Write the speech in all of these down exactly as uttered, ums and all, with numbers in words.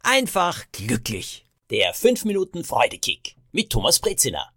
einfach glücklich. Der fünf Minuten Freudekick mit Thomas Brezina.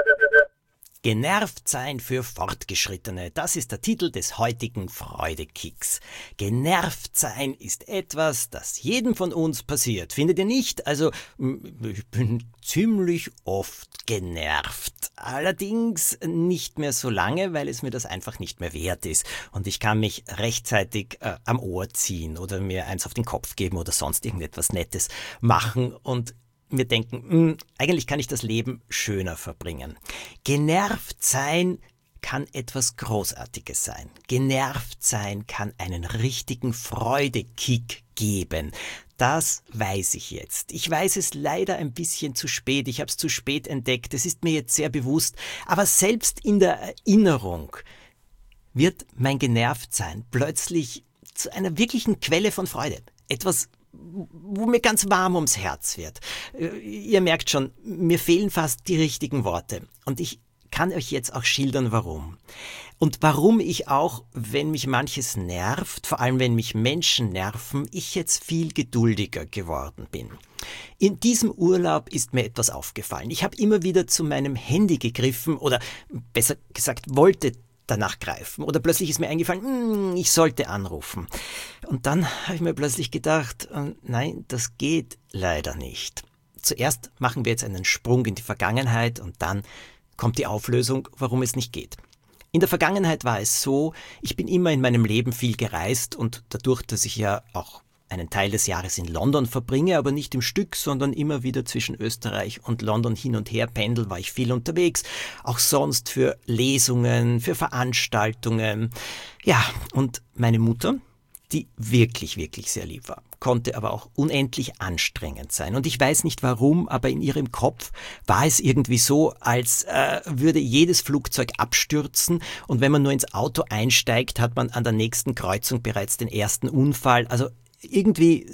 Genervt sein für Fortgeschrittene, das ist der Titel des heutigen Freudekicks. Genervt sein ist etwas, das jedem von uns passiert. Findet ihr nicht? Also, ich bin ziemlich oft genervt. Allerdings nicht mehr so lange, weil es mir das einfach nicht mehr wert ist. Und ich kann mich rechtzeitig äh, am Ohr ziehen oder mir eins auf den Kopf geben oder sonst irgendetwas Nettes machen und wir denken, mh, eigentlich kann ich das Leben schöner verbringen. Genervt sein kann etwas Großartiges sein. Genervt sein kann einen richtigen Freudekick geben. Das weiß ich jetzt. Ich weiß es leider ein bisschen zu spät. Ich habe es zu spät entdeckt. Es ist mir jetzt sehr bewusst. Aber selbst in der Erinnerung wird mein Genervtsein plötzlich zu einer wirklichen Quelle von Freude. Etwas, wo mir ganz warm ums Herz wird. Ihr merkt schon, mir fehlen fast die richtigen Worte. Und ich kann euch jetzt auch schildern, warum. Und warum ich auch, wenn mich manches nervt, vor allem wenn mich Menschen nerven, ich jetzt viel geduldiger geworden bin. In diesem Urlaub ist mir etwas aufgefallen. Ich habe immer wieder zu meinem Handy gegriffen oder besser gesagt wollte danach greifen. Oder plötzlich ist mir eingefallen, ich sollte anrufen. Und dann habe ich mir plötzlich gedacht, nein, das geht leider nicht. Zuerst machen wir jetzt einen Sprung in die Vergangenheit und dann kommt die Auflösung, warum es nicht geht. In der Vergangenheit war es so, ich bin immer in meinem Leben viel gereist und dadurch, dass ich ja auch einen Teil des Jahres in London verbringe, aber nicht im Stück, sondern immer wieder zwischen Österreich und London hin und her pendel, war ich viel unterwegs, auch sonst für Lesungen, für Veranstaltungen. Ja, und meine Mutter, die wirklich, wirklich sehr lieb war, konnte aber auch unendlich anstrengend sein. Und ich weiß nicht warum, aber in ihrem Kopf war es irgendwie so, als äh, würde jedes Flugzeug abstürzen und wenn man nur ins Auto einsteigt, hat man an der nächsten Kreuzung bereits den ersten Unfall. Also irgendwie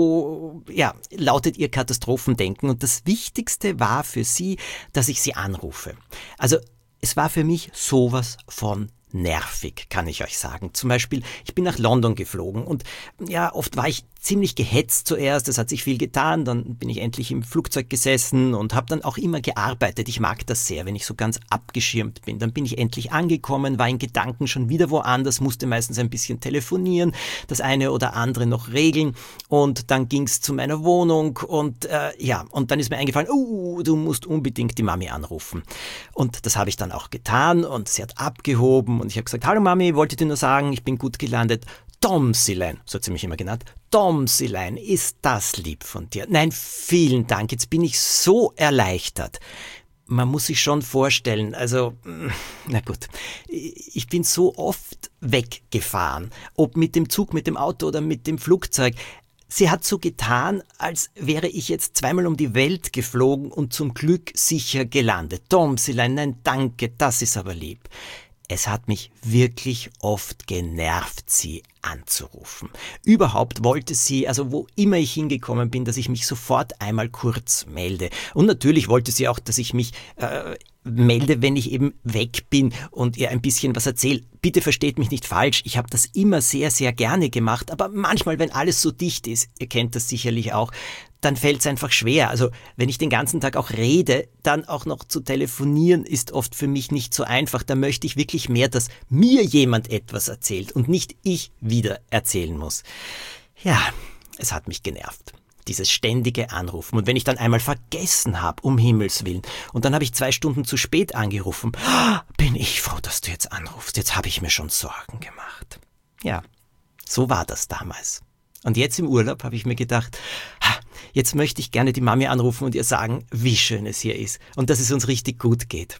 so, ja, lautet ihr Katastrophendenken. Und das Wichtigste war für sie, dass ich sie anrufe. Also es war für mich sowas von nervig, kann ich euch sagen. Zum Beispiel, ich bin nach London geflogen und ja, oft war ich ziemlich gehetzt zuerst, es hat sich viel getan, dann bin ich endlich im Flugzeug gesessen und habe dann auch immer gearbeitet. Ich mag das sehr, wenn ich so ganz abgeschirmt bin. Dann bin ich endlich angekommen, war in Gedanken schon wieder woanders, musste meistens ein bisschen telefonieren, das eine oder andere noch regeln und dann ging's zu meiner Wohnung und äh, ja, und dann ist mir eingefallen, oh, du musst unbedingt die Mami anrufen. Und das habe ich dann auch getan und sie hat abgehoben und ich habe gesagt, hallo Mami, wollte dir nur sagen, ich bin gut gelandet. Domsilein, so hat sie mich immer genannt. Domsilein, ist das lieb von dir? Nein, vielen Dank, jetzt bin ich so erleichtert. Man muss sich schon vorstellen, also, na gut, ich bin so oft weggefahren, ob mit dem Zug, mit dem Auto oder mit dem Flugzeug. Sie hat so getan, als wäre ich jetzt zweimal um die Welt geflogen und zum Glück sicher gelandet. Domsilein, nein, danke, das ist aber lieb. Es hat mich wirklich oft genervt, sie anzurufen. Überhaupt wollte sie, also wo immer ich hingekommen bin, dass ich mich sofort einmal kurz melde. Und natürlich wollte sie auch, dass ich mich äh, melde, wenn ich eben weg bin und ihr ein bisschen was erzähle. Bitte versteht mich nicht falsch, ich habe das immer sehr, sehr gerne gemacht, aber manchmal, wenn alles so dicht ist, ihr kennt das sicherlich auch, dann fällt es einfach schwer. Also wenn ich den ganzen Tag auch rede, dann auch noch zu telefonieren, ist oft für mich nicht so einfach. Da möchte ich wirklich mehr, dass mir jemand etwas erzählt und nicht ich wieder erzählen muss. Ja, es hat mich genervt. Dieses ständige Anrufen. Und wenn ich dann einmal vergessen habe, um Himmels Willen, und dann habe ich zwei Stunden zu spät angerufen, bin ich froh, dass du jetzt anrufst. Jetzt habe ich mir schon Sorgen gemacht. Ja, so war das damals. Und jetzt im Urlaub habe ich mir gedacht, jetzt möchte ich gerne die Mami anrufen und ihr sagen, wie schön es hier ist und dass es uns richtig gut geht.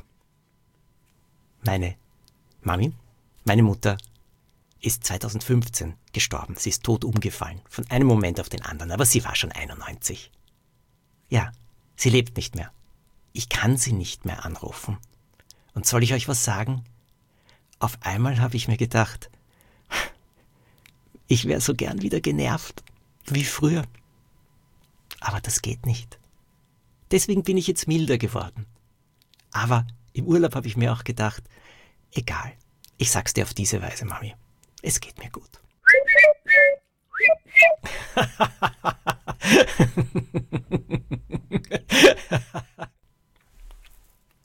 Meine Mami, meine Mutter, ist zweitausendfünfzehn gestorben. Sie ist tot umgefallen, von einem Moment auf den anderen, aber sie war schon einundneunzig. Ja, sie lebt nicht mehr. Ich kann sie nicht mehr anrufen. Und soll ich euch was sagen? Auf einmal habe ich mir gedacht, ich wäre so gern wieder genervt, wie früher. Aber das geht nicht. Deswegen bin ich jetzt milder geworden. Aber im Urlaub habe ich mir auch gedacht, egal, ich sag's dir auf diese Weise, Mami, es geht mir gut.